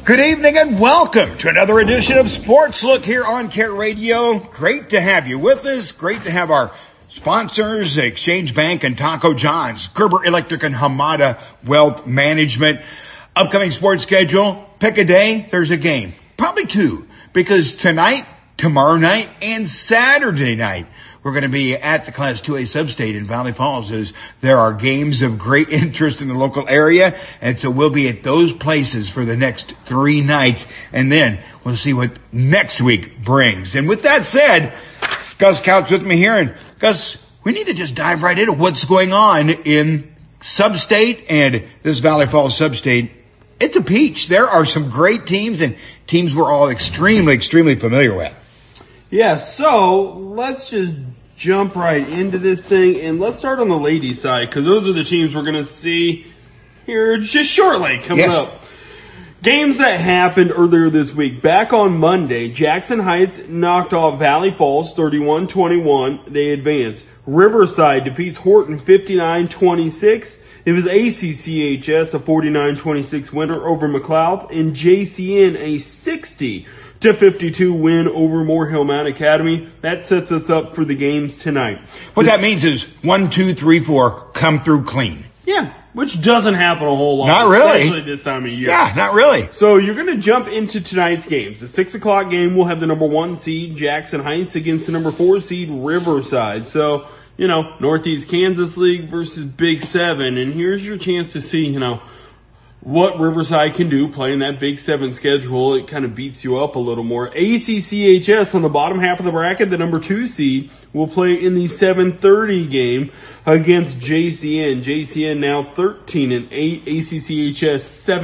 Good evening and welcome to another edition of Sports Look here on Care Radio. Great to have you with us. Great to have our sponsors, Exchange Bank and Taco John's, Gerber Electric and Hamada Wealth Management. Upcoming sports schedule, pick a day, there's a game. Probably two, because tonight, tomorrow night, and Saturday night, we're going to be at the Class 2A Substate in Valley Falls as there are games of great interest in the local area. And so we'll be at those places for the next 3 nights. And then we'll see what next week brings. And with that said, Gus Couch with me here. And Gus, we need to just dive right into what's going on in Substate and this Valley Falls Substate. It's a peach. There are some great teams and teams we're all extremely familiar with. Yeah, so let's just jump right into this thing, and let's start on the ladies' side, because those are the teams we're going to see here just shortly coming up. Games that happened earlier this week. Back on Monday, Jackson Heights knocked off Valley Falls 31-21. They advanced. Riverside defeats Horton 59-26. It was ACCHS, a 49-26 winner over McLeod, and JCN a 60-52 win over Moore Hill Mount Academy. That sets us up for the games tonight. What that means is 1, 2, 3, 4 come through clean. Yeah, which doesn't happen a whole lot. Not really. Especially this time of year. Yeah, not really. So you're going to jump into tonight's games. The 6 o'clock game will have the number 1 seed, Jackson Heights, against the number 4 seed, Riverside. So, you know, Northeast Kansas League versus Big 7. And here's your chance to see, you know, what Riverside can do playing that Big 7 schedule. It kind of beats you up a little more. ACCHS on the bottom half of the bracket, the number 2 seed, will play in the 7:30 game against JCN. JCN now 13-8, ACCHS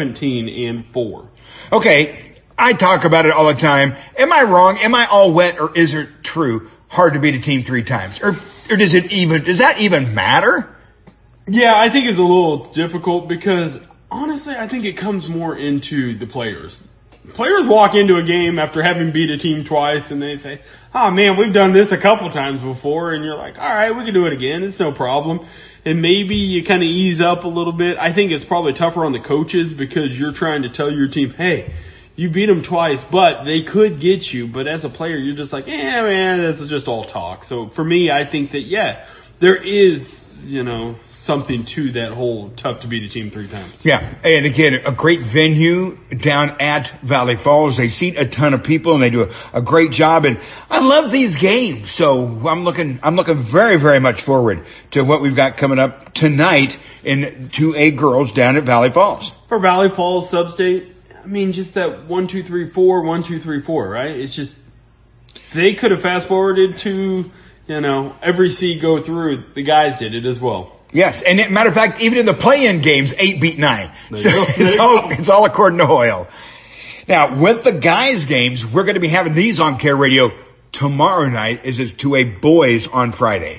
17-4. Okay, I talk about it all the time. Am I wrong? Am I all wet, or is it true? Hard to beat a team 3 times, or does that even matter? Yeah, I think it's a little difficult because honestly, I think it comes more into the players. Players walk into a game after having beat a team twice, and they say, oh man, we've done this a couple times before, and you're like, all right, we can do it again. It's no problem. And maybe you kind of ease up a little bit. I think it's probably tougher on the coaches because you're trying to tell your team, hey, you beat them twice, but they could get you. But as a player, you're just like, yeah, man, this is just all talk. So for me, I think that, yeah, there is, you know, something to that whole tough to beat a team 3 times. Yeah, and again, a great venue down at Valley Falls. They seat a ton of people, and they do a great job. And I love these games, so I'm looking very much forward to what we've got coming up tonight in 2A girls down at Valley Falls. For Valley Falls Substate, I mean, just that 1, 2, 3, 4, 1, 2, 3, 4, right? It's just they could have fast forwarded to, you know, every seed go through. The guys did it as well. Yes, and matter of fact, even in the play-in games, 8 beat 9. So it's all according to Hoyle. Now, with the guys' games, we're going to be having these on Care Radio tomorrow night. Is it 2A boys on Friday?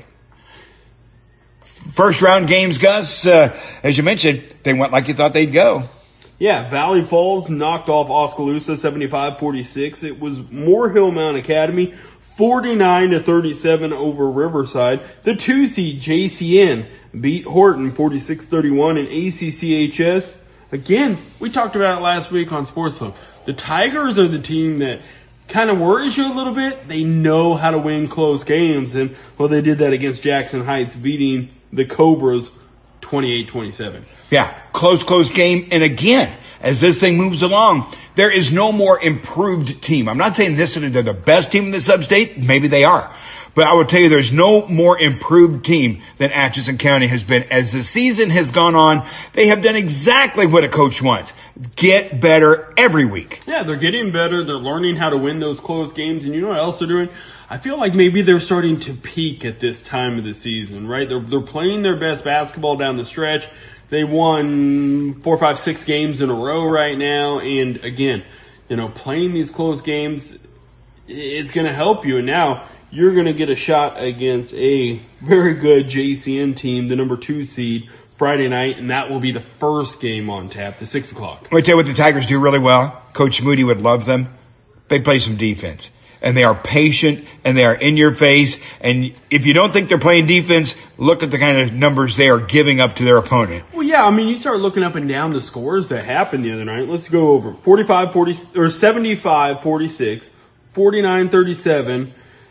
First round games, Gus, as you mentioned, they went like you thought they'd go. Yeah, Valley Falls knocked off Oskaloosa 75-46. It was Moore Hill Mount Academy 49-37 over Riverside. The 2 seed JCN beat Horton 46-31, and ACCHS, again, we talked about it last week on Sportsbook. The Tigers are the team that kind of worries you a little bit. They know how to win close games, and, well, they did that against Jackson Heights, beating the Cobras 28-27. Yeah, close game, and again, as this thing moves along, there is no more improved team. I'm not saying they're the best team in the Substate. Maybe they are. But I will tell you, there's no more improved team than Atchison County has been. As the season has gone on, they have done exactly what a coach wants. Get better every week. Yeah, they're getting better. They're learning how to win those close games. And you know what else they're doing? I feel like maybe they're starting to peak at this time of the season, right? They're playing their best basketball down the stretch. They won 4, 5, 6 games in a row right now. And again, you know, playing these close games, it's going to help you. And now you're going to get a shot against a very good JCN team, the number 2 seed, Friday night, and that will be the first game on tap, the 6 o'clock. Let me tell you what the Tigers do really well. Coach Moody would love them. They play some defense. and they are patient, and they are in your face. And if you don't think they're playing defense, look at the kind of numbers they are giving up to their opponent. Well, yeah, I mean, you start looking up and down the scores that happened the other night. Let's go over 75-46, 49-37,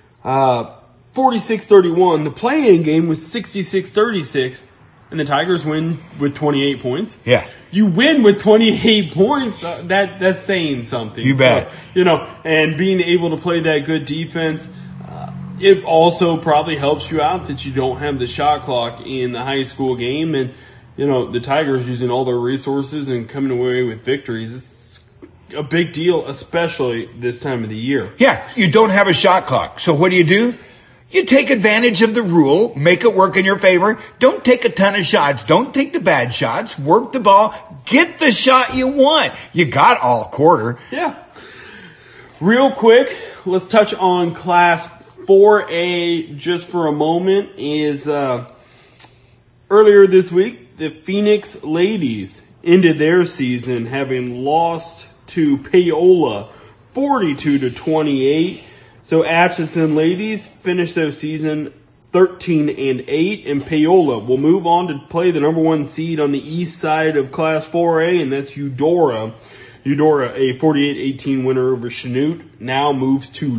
46-31. The play-in game was 66-36, and the Tigers win with 28 points. Yeah. You win with 28 points. That's saying something. You bet. So, and being able to play that good defense, it also probably helps you out that you don't have the shot clock in the high school game, and the Tigers using all their resources and coming away with victories. It's a big deal, especially this time of the year. Yeah, you don't have a shot clock. So what do? You take advantage of the rule, make it work in your favor. Don't take a ton of shots. Don't take the bad shots. Work the ball. Get the shot you want. You got all quarter. Yeah. Real quick, let's touch on Class 4A just for a moment. Earlier this week, the Phoenix Ladies ended their season having lost to Paola 42-28. So Atchison Ladies finished their season 13-8, and Paola will move on to play the number 1 seed on the east side of Class 4A, and that's Eudora. Eudora, a 48-18 winner over Chanute, now moves to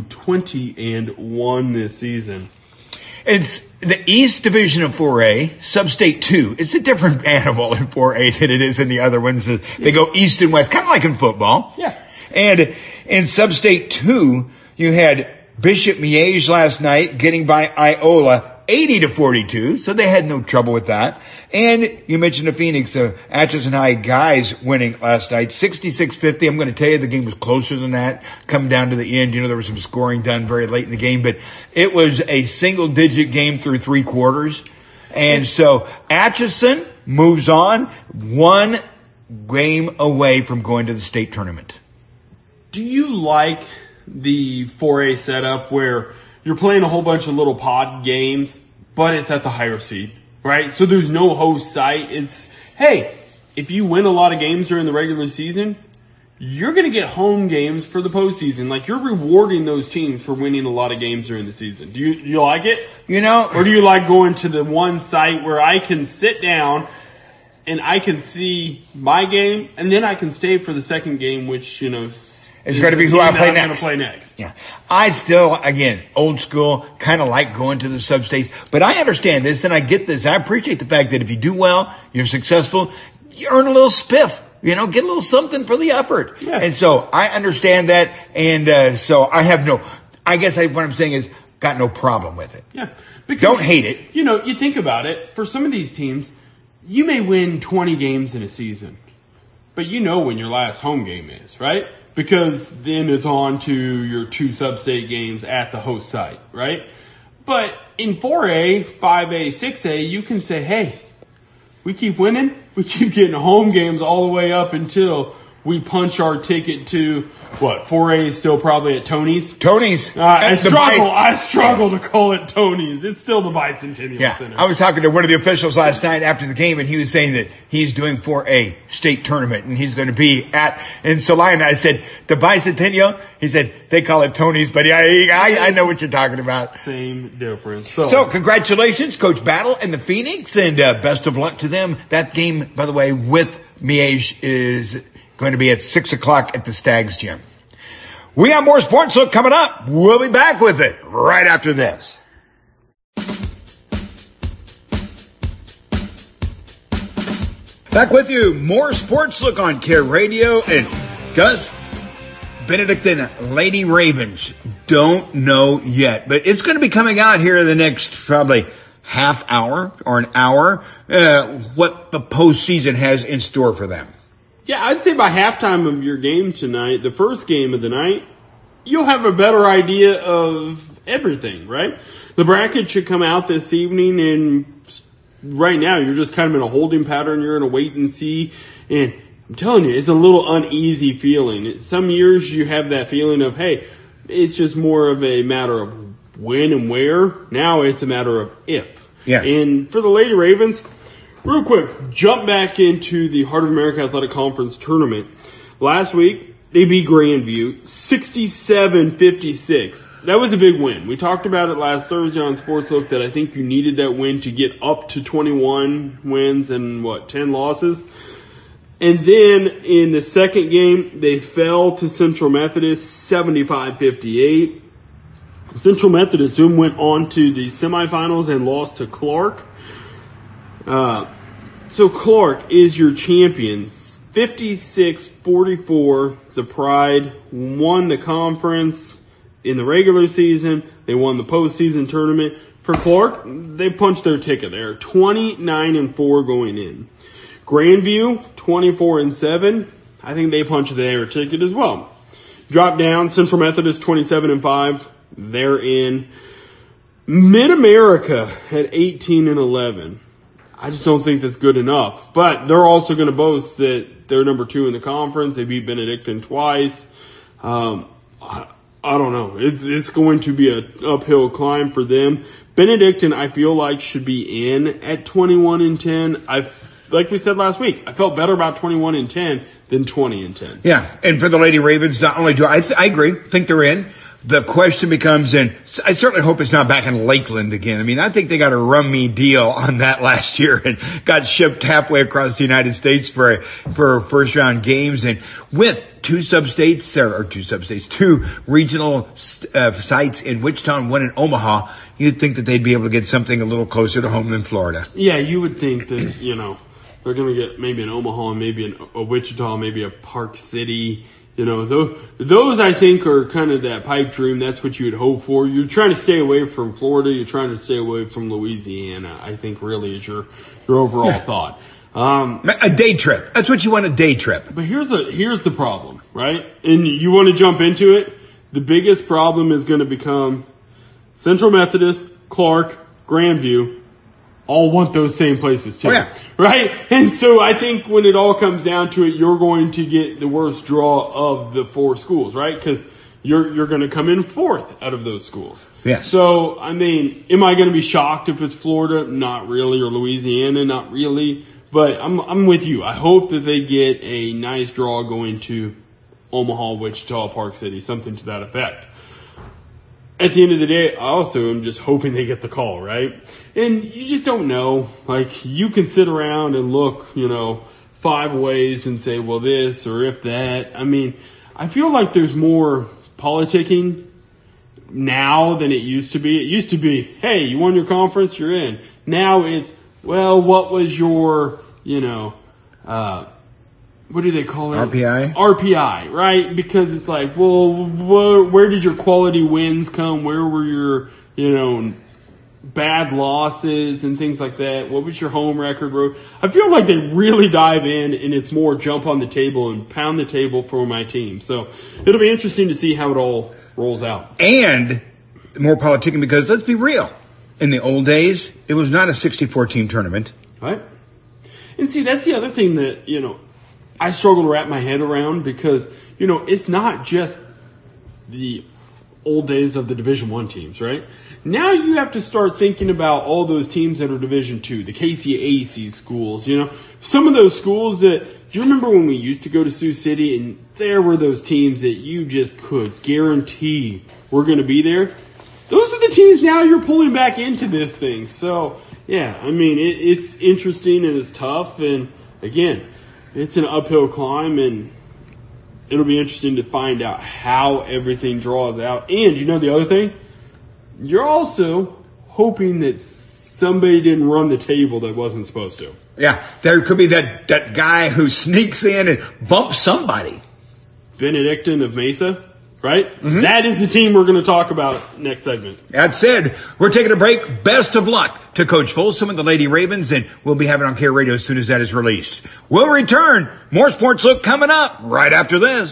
20-1 this season. It's the East Division of 4A, Sub-State 2. It's a different animal in 4A than it is in the other ones. They go east and west, kind of like in football. Yeah. And in Sub-State 2, you had Bishop Miege last night getting by Iola 80-42, so they had no trouble with that. And you mentioned the Phoenix, the Atchison High guys winning last night, 66-50. I'm going to tell you the game was closer than that, coming down to the end. There was some scoring done very late in the game, but it was a single-digit game through 3 quarters. And so Atchison moves on, 1 game away from going to the state tournament. Do you like the 4A setup where you're playing a whole bunch of little pod games, but it's at the higher seed, right? So there's no host site. It's, hey, if you win a lot of games during the regular season, you're going to get home games for the postseason. Like, you're rewarding those teams for winning a lot of games during the season. Do you like it? Or do you like going to the one site where I can sit down and I can see my game, and then I can stay for the second game, which, it's going to be who I play next. Play next. Yeah. I still, again, old school, kind of like going to the sub-states. But I understand this, and I get this. I appreciate the fact that if you do well, you're successful, you earn a little spiff. Get a little something for the effort. Yeah. And so I understand that, and so I have what I'm saying is, got no problem with it. Yeah. Because, don't hate it. You think about it, for some of these teams, you may win 20 games in a season, but when your last home game is, right? Because then it's on to your 2 sub-state games at the host site, right? But in 4A, 5A, 6A, you can say, hey, we keep winning. We keep getting home games all the way up until we punch our ticket to, 4A is still probably at Tony's? Tony's. I struggle to call it Tony's. It's still the Bicentennial Center. I was talking to one of the officials last night after the game, and he was saying that he's doing 4A state tournament, and he's going to be in Salina. I said, the Bicentennial? He said, they call it Tony's, but I know what you're talking about. Same difference. So congratulations, Coach Battle and the Phoenix, and best of luck to them. That game, by the way, with Miege is going to be at 6 o'clock at the Stags Gym. We have more Sports Look coming up. We'll be back with it right after this. Back with you. More Sports Look on Care Radio. And Gus, Benedictine Lady Ravens, don't know yet. But it's going to be coming out here in the next probably half hour or an hour what the postseason has in store for them. Yeah, I'd say by halftime of your game tonight, the first game of the night, you'll have a better idea of everything, right? The bracket should come out this evening, and right now you're just kind of in a holding pattern. You're in a wait and see, and I'm telling you, it's a little uneasy feeling. Some years you have that feeling of, hey, it's just more of a matter of when and where. Now it's a matter of if. Yeah. And for the Lady Ravens, real quick, jump back into the Heart of America Athletic Conference tournament. Last week, they beat Grandview 67-56. That was a big win. We talked about it last Thursday on Sportsbook that I think you needed that win to get up to 21 wins and, 10 losses. And then in the second game, they fell to Central Methodist 75-58. Central Methodist then went on to the semifinals and lost to Clark. So Clark is your champion. 56-44. The Pride won the conference in the regular season. They won the postseason tournament. For Clark, they punched their ticket there. 29-4 going in. Grandview, 24-7. I think they punched their ticket as well. Drop down. Central Methodist, 27-5. They're in. Mid-America at 18-11. I just don't think that's good enough. But they're also going to boast that they're number 2 in the conference. They beat Benedictine twice. I don't know. It's going to be an uphill climb for them. Benedictine, I feel like, should be in at 21-10. Like we said last week, I felt better about 21-10 than 20-10. Yeah, and for the Lady Ravens, not only do I agree, think they're in. The question becomes, and I certainly hope it's not back in Lakeland again. I mean, I think they got a rummy deal on that last year and got shipped halfway across the United States for first round games. And with two regional sites in Wichita and one in Omaha, you'd think that they'd be able to get something a little closer to home than Florida. Yeah, you would think that, they're going to get maybe an Omaha, maybe a Wichita, maybe a Park City. Those I think are kind of that pipe dream. That's what you would hope for. You're trying to stay away from Florida. You're trying to stay away from Louisiana, I think really is your overall thought. A day trip. That's what you want, a day trip. But here's the problem, right? And you want to jump into it. The biggest problem is going to become Central Methodist, Clark, Grandview, all want those same places too. Oh, yeah. Right? And so I think when it all comes down to it, you're going to get the worst draw of the 4 schools, right? Because you're going to come in 4th out of those schools. Yes. So, I mean, am I going to be shocked if it's Florida? Not really. Or Louisiana? Not really. But I'm with you. I hope that they get a nice draw going to Omaha, Wichita, Park City, something to that effect. At the end of the day, I also am just hoping they get the call, right? And you just don't know. Like, you can sit around and look, 5 ways and say, well, this or if that. I mean, I feel like there's more politicking now than it used to be. It used to be, hey, you won your conference, you're in. Now it's, well, what was your, what do they call it? RPI? RPI, right? Because it's like, well, where did your quality wins come? Where were your, bad losses and things like that? What was your home record? I feel like they really dive in, and it's more jump on the table and pound the table for my team. So it'll be interesting to see how it all rolls out. And more politicking because, let's be real, in the old days, it was not a 64-team tournament. Right? And see, that's the other thing that, I struggle to wrap my head around because, it's not just the old days of the Division I teams, right? Now you have to start thinking about all those teams that are Division II, the KCAC schools, Some of those schools that, do you remember when we used to go to Sioux City and there were those teams that you just could guarantee were going to be there? Those are the teams now you're pulling back into this thing. So, yeah, I mean, it's interesting and it's tough. And, again, it's an uphill climb, and it'll be interesting to find out how everything draws out. And, the other thing? You're also hoping that somebody didn't run the table that wasn't supposed to. Yeah, there could be that guy who sneaks in and bumps somebody. Benedictine of Mesa, right? Mm-hmm. That is the team we're going to talk about next segment. That said, we're taking a break. Best of luck to Coach Folsom and the Lady Ravens, and we'll be having it on Care Radio as soon as that is released. We'll return. More Sports Look coming up right after this.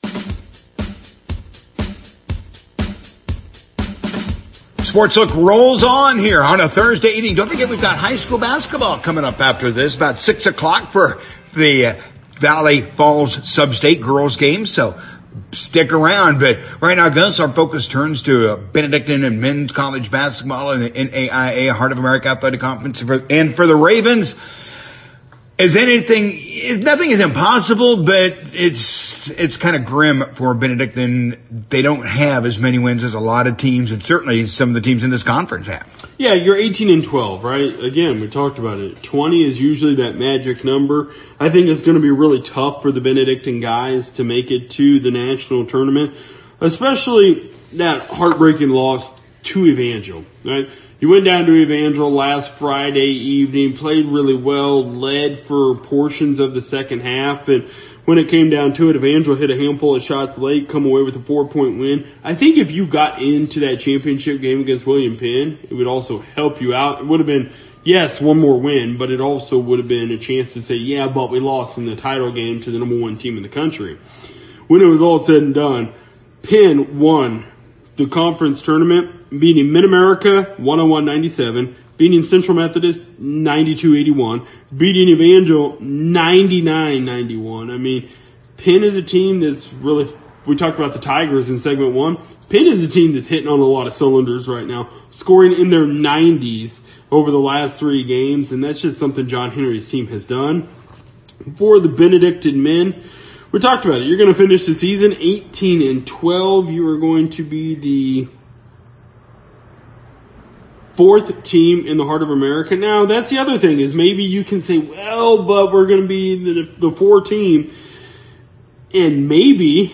Sports Look rolls on here on a Thursday evening. Don't forget, we've got high school basketball coming up after this, about 6 o'clock for the Valley Falls Sub-State girls game. So stick around. But right now, Gus, our focus turns to Benedictine and men's college basketball and the NAIA Heart of America Athletic Conference. And for the Ravens, nothing is impossible, but it's it's kind of grim for Benedictine. They don't have as many wins as a lot of teams, and certainly some of the teams in this conference have. Yeah, you're 18-12, right? Again, we talked about it. 20 is usually that magic number. I think it's going to be really tough for the Benedictine guys to make it to the national tournament, especially that heartbreaking loss to Evangel, right? You went down to Evangel last Friday evening, played really well, led for portions of the second half, and when it came down to it, Evangel hit a handful of shots late, come away with a 4-point win. I think if you got into that championship game against William Penn, it would also help you out. It would have been, yes, one more win, but it also would have been a chance to say, yeah, but we lost in the title game to the number one team in the country. When it was all said and done, Penn won the conference tournament, beating Mid-America 101-97, beating Central Methodist 92-81, beating Evangel 99-91. I mean, Penn is a team that's really, we talked about the Tigers in segment 1. Penn is a team that's hitting on a lot of cylinders right now, scoring in their 90s over the last 3 games, and that's just something John Henry's team has done. For the Benedictine men, we talked about it. You're going to finish the season 18-12. You are going to be the 4th team in the Heart of America. Now, that's the other thing, is maybe you can say, well, but we're going to be the 4th team. And maybe,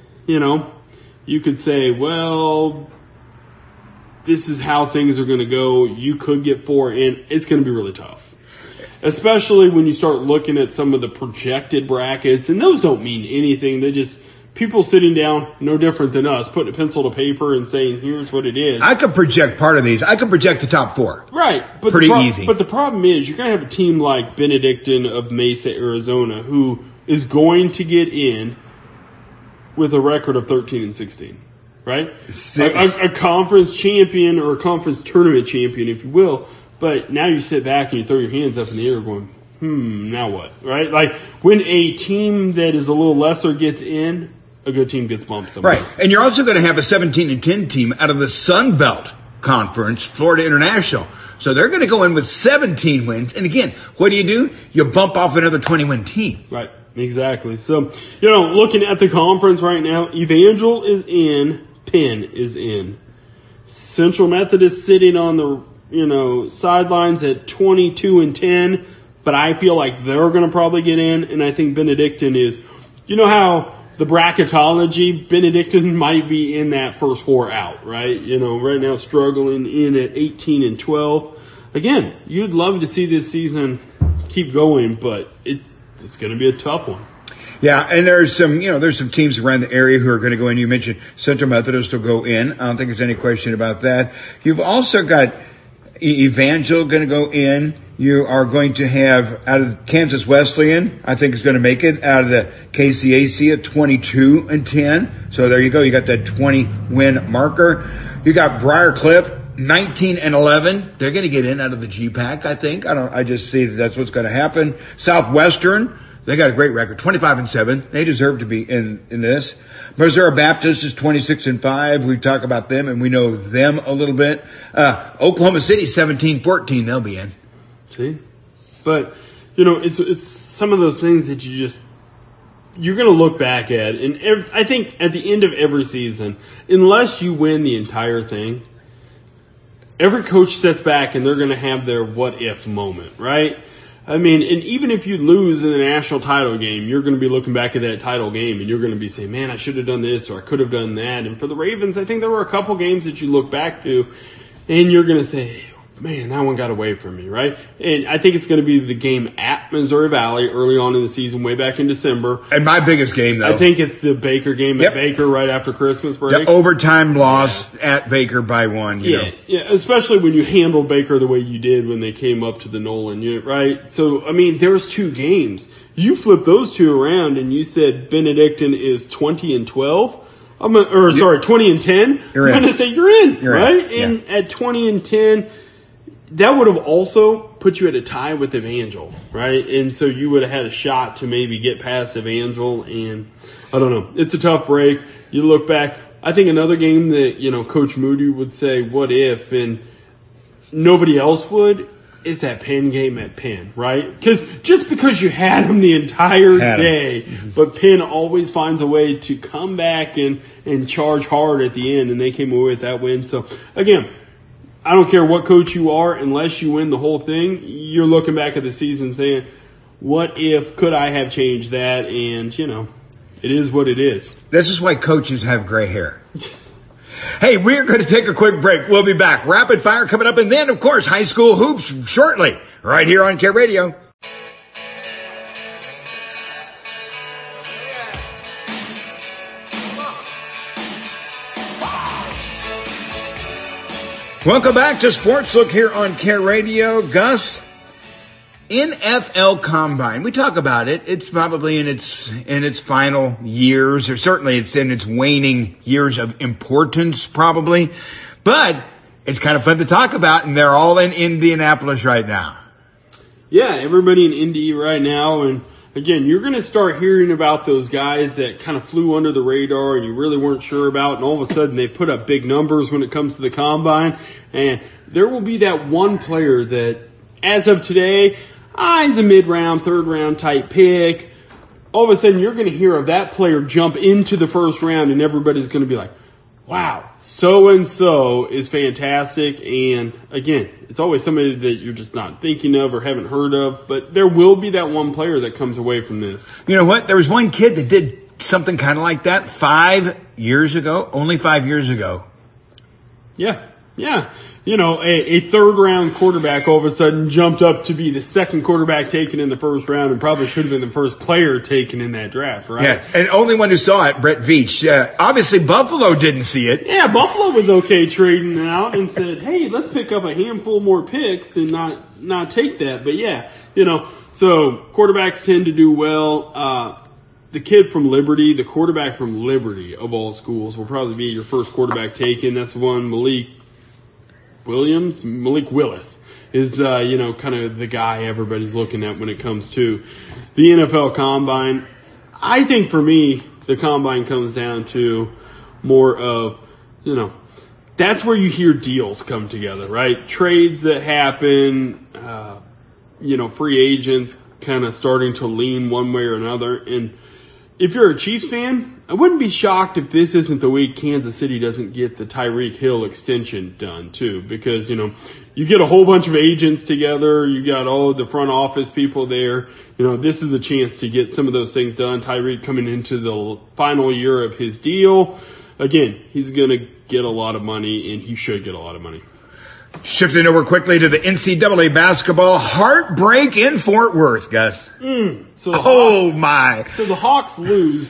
you could say, well, this is how things are going to go. You could get 4, and it's going to be really tough. Especially when you start looking at some of the projected brackets, and those don't mean anything. They just, people sitting down, no different than us, putting a pencil to paper and saying, here's what it is. I could project part of these. I could project the top 4. Right. But pretty easy. But the problem is, you're going to have a team like Benedictine of Mesa, Arizona, who is going to get in with a record of 13-16. Right? A conference champion, or a conference tournament champion, if you will. But now you sit back and you throw your hands up in the air going, now what? Right? Like, when a team that is a little lesser gets in, a good team gets bumped somewhere. Right. And you're also going to have a 17-10 team out of the Sun Belt Conference, Florida International. So they're going to go in with 17 wins. And again, what do? You bump off another 20-win team. Right. Exactly. So, looking at the conference right now, Evangel is in, Penn is in. Central Methodist sitting on the sidelines at 22-10, but I feel like they're going to probably get in, and I think Benedictine is. You know how the bracketology, Benedictine might be in that first 4 out, right? Right now struggling in at 18-12. Again, you'd love to see this season keep going, but it's going to be a tough one. Yeah, and there's some teams around the area who are going to go in. You mentioned Central Methodist will go in. I don't think there's any question about that. You've also got Evangel going to go in. You are going to have out of Kansas Wesleyan, I think is going to make it out of the KCAC at 22-10. So there you go. You got that 20-win marker. You got Briar Cliff 19-11. They're going to get in out of the GPAC, I think. I just see that's what's going to happen. Southwestern, they got a great record, 25-7. They deserve to be in this. Missouri Baptist is 26-5. We talk about them, and we know them a little bit. Oklahoma City 17-14. They'll be in. See, but it's some of those things that you're going to look back at, and I think at the end of every season, unless you win the entire thing, every coach steps back and they're going to have their what if moment, right? I mean, and even if you lose in the national title game, you're going to be looking back at that title game and you're going to be saying, man, I should have done this or I could have done that. And for the Ravens, I think there were a couple games that you look back to and you're going to say, man, that one got away from me, right? And I think it's going to be the game at Missouri Valley early on in the season, way back in December. And my biggest game, though. I think it's the Baker game at Baker right after Christmas break. The overtime loss at Baker by 1, you know. Yeah, especially when you handle Baker the way you did when they came up to the Nolan unit, right? So, I mean, there's 2 games. You flip those 2 around and you said Benedictine is 20-12. 20-10. You're I'm going to say you're in, right? In. And at 20-10, that would have also put you at a tie with Evangel, right? And so you would have had a shot to maybe get past Evangel, and I don't know. It's a tough break. You look back. I think another game that, Coach Moody would say, what if, and nobody else would, it's that Penn game at Penn, right? Just because you had them the entire day, but Penn always finds a way to come back and charge hard at the end, and they came away with that win. So, again, I don't care what coach you are, unless you win the whole thing, you're looking back at the season saying, what if, could I have changed that? And, it is what it is. This is why coaches have gray hair. Hey, we're going to take a quick break. We'll be back. Rapid fire coming up, and then, of course, high school hoops shortly, right here on Care Radio. Welcome back to Sports Look here on Care Radio. Gus, NFL Combine. We talk about it. It's probably in its final years, or certainly it's in its waning years of importance, probably. But it's kind of fun to talk about, and they're all in Indianapolis right now. Yeah, everybody in Indy right now, and again, you're going to start hearing about those guys that kind of flew under the radar and you really weren't sure about, and all of a sudden they put up big numbers when it comes to the Combine, and there will be that one player that, as of today, he's a mid-round, third-round type pick. All of a sudden, you're going to hear of that player jump into the first round, and everybody's going to be like, wow, so-and-so is fantastic. And, again, it's always somebody that you're just not thinking of or haven't heard of, but there will be that one player that comes away from this. You know what? There was one kid that did something kind of like that 5 years ago, only 5 years ago. Yeah. A third-round quarterback all of a sudden jumped up to be the second quarterback taken in the first round and probably should have been the first player taken in that draft, right? Yeah, and only one who saw it, Brett Veach. Obviously, Buffalo didn't see it. Yeah, Buffalo was okay trading out and said, hey, let's pick up a handful more picks and not take that. But, yeah, so quarterbacks tend to do well. The kid from Liberty, the quarterback from Liberty of all schools, will probably be your first quarterback taken. That's one Malik Willis is, kind of the guy everybody's looking at when it comes to the NFL Combine. I think for me, the Combine comes down to more of, that's where you hear deals come together, right? Trades that happen, free agents kind of starting to lean one way or another. And if you're a Chiefs fan, I wouldn't be shocked if this isn't the week Kansas City doesn't get the Tyreek Hill extension done, too. Because, you get a whole bunch of agents together. You got all the front office people there. This is a chance to get some of those things done. Tyreek coming into the final year of his deal. Again, he's going to get a lot of money, and he should get a lot of money. Shifting over quickly to the NCAA basketball. Heartbreak in Fort Worth, Gus. So the Hawks lose,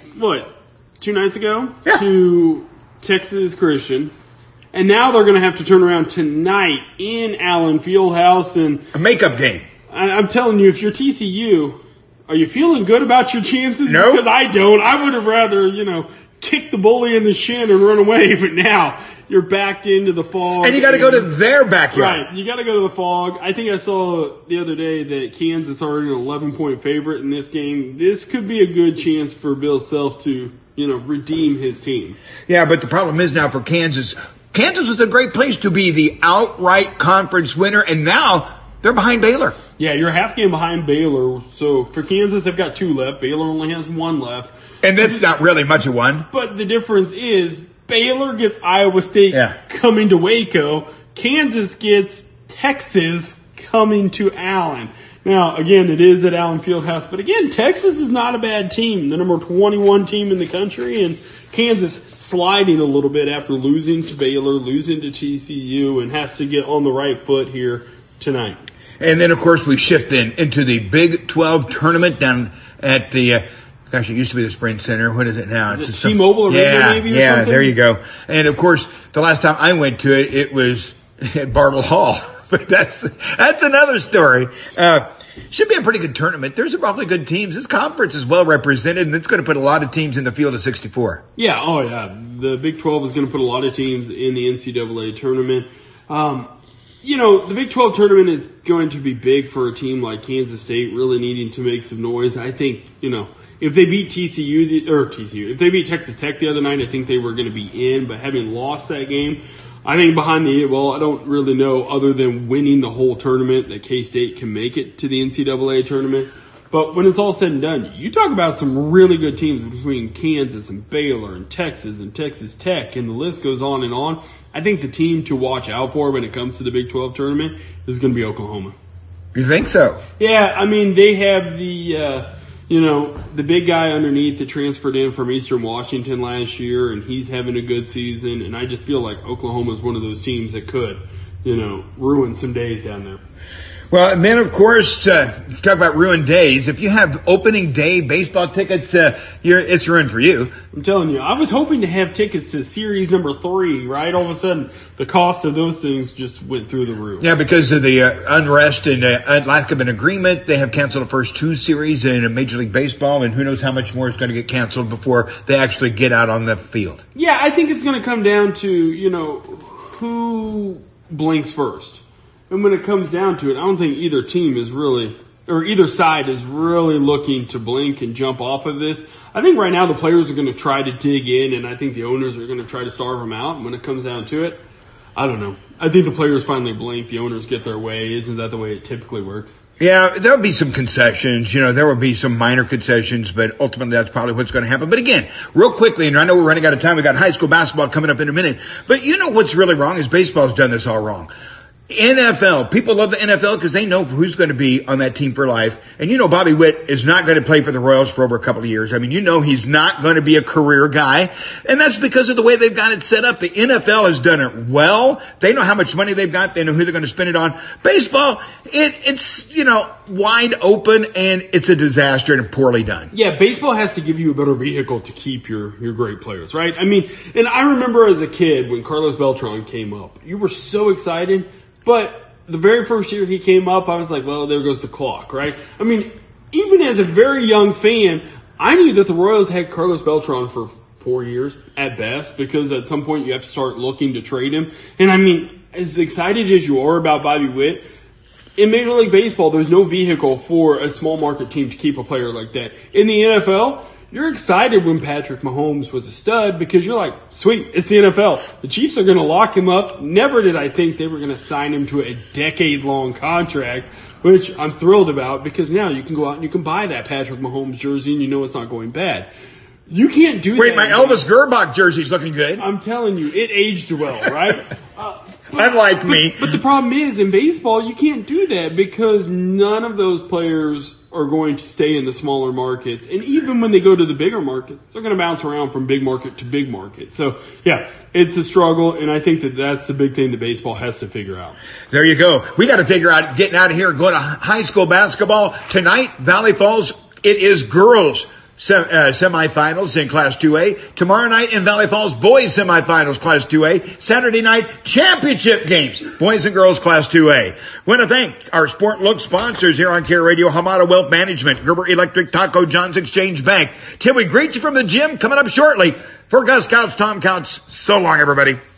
2 nights ago? Yeah. To Texas Christian. And now they're going to have to turn around tonight in Allen Fieldhouse. And a makeup game. I'm telling you, if you're TCU, are you feeling good about your chances? No. Because I don't. I would have rather, kick the bully in the shin and run away. But now you're backed into the fog. And you got to go to their backyard. Right. You got to go to the fog. I think I saw the other day that Kansas already an 11-point favorite in this game. This could be a good chance for Bill Self to, redeem his team. Yeah, but the problem is now for Kansas. Kansas was a great place to be the outright conference winner, and now they're behind Baylor. Yeah, you're a half game behind Baylor. So for Kansas, they've got 2 left. Baylor only has 1 left. And that's not really much of one. But the difference is Baylor gets Iowa State coming to Waco. Kansas gets Texas coming to Allen. Now, again, it is at Allen Fieldhouse. But again, Texas is not a bad team. The number 21 team in the country. And Kansas sliding a little bit after losing to Baylor, losing to TCU, and has to get on the right foot here tonight. And then, of course, we shift into the Big 12 tournament down at the gosh, it used to be the Sprint Center. What is it now? It's T-Mobile Arena, maybe? Yeah, something? There you go. And, of course, the last time I went to it, it was at Bartle Hall. But that's another story. Should be a pretty good tournament. There's probably good teams. This conference is well represented, and it's going to put a lot of teams in the field of 64. Yeah, the Big 12 is going to put a lot of teams in the NCAA tournament. The Big 12 tournament is going to be big for a team like Kansas State, really needing to make some noise. I think, if they beat if they beat Texas Tech the other night, I think they were going to be in. But having lost that game, I think behind the 8 ball, I don't really know other than winning the whole tournament that K-State can make it to the NCAA tournament. But when it's all said and done, you talk about some really good teams between Kansas and Baylor and Texas Tech, and the list goes on and on. I think the team to watch out for when it comes to the Big 12 tournament is going to be Oklahoma. You think so? Yeah, I mean, they have the big guy underneath that transferred in from Eastern Washington last year, and he's having a good season, and I just feel like Oklahoma is one of those teams that could, ruin some days down there. Well, and then, of course, talk about ruined days. If you have opening day baseball tickets, it's ruined for you. I'm telling you, I was hoping to have tickets to series number 3, right? All of a sudden, the cost of those things just went through the roof. Yeah, because of the unrest and lack of an agreement, they have canceled the first 2 series in Major League Baseball, and who knows how much more is going to get canceled before they actually get out on the field. Yeah, I think it's going to come down to, who blinks first. And when it comes down to it, I don't think either side is really looking to blink and jump off of this. I think right now the players are going to try to dig in, and I think the owners are going to try to starve them out. And when it comes down to it, I don't know. I think the players finally blink, the owners get their way. Isn't that the way it typically works? Yeah, there'll be some concessions. There will be some minor concessions, but ultimately that's probably what's going to happen. But again, real quickly, and I know we're running out of time. We got high school basketball coming up in a minute. But what's really wrong is baseball's done this all wrong. NFL. People love the NFL because they know who's going to be on that team for life. And Bobby Witt is not going to play for the Royals for over a couple of years. I mean, he's not going to be a career guy. And that's because of the way they've got it set up. The NFL has done it well. They know how much money they've got. They know who they're going to spend it on. Baseball, it's wide open, and it's a disaster and poorly done. Yeah, baseball has to give you a better vehicle to keep your great players, right? I mean, and I remember as a kid when Carlos Beltran came up, you were so excited. But the very first year he came up, I was like, well, there goes the clock, right? I mean, even as a very young fan, I knew that the Royals had Carlos Beltran for 4 years at best, because at some point you have to start looking to trade him. And I mean, as excited as you are about Bobby Witt, in Major League Baseball, there's no vehicle for a small market team to keep a player like that. In the NFL, you're excited when Patrick Mahomes was a stud because you're like, sweet, it's the NFL. The Chiefs are going to lock him up. Never did I think they were going to sign him to a decade-long contract, which I'm thrilled about because now you can go out and you can buy that Patrick Mahomes jersey and it's not going bad. You can't do that. Wait, my Elvis Gerbach jersey's looking good. I'm telling you, it aged well, right? Unlike me. But the problem is, in baseball, you can't do that because none of those players are going to stay in the smaller markets. And even when they go to the bigger markets, they're going to bounce around from big market to big market. So, yeah, it's a struggle, and I think that that's the big thing that baseball has to figure out. There you go. We got to figure out getting out of here and going to high school basketball. Tonight, Valley Falls, it is girls semifinals in Class 2A. Tomorrow night in Valley Falls, boys semifinals, Class 2A. Saturday night, championship games, boys and girls, Class 2A. Want to thank our Sport Look sponsors here on Care Radio: Hamada Wealth Management, Gerber Electric, Taco John's Exchange Bank. Till we greet you from the gym coming up shortly. For Gus Couts, Tom Couts, so long, everybody.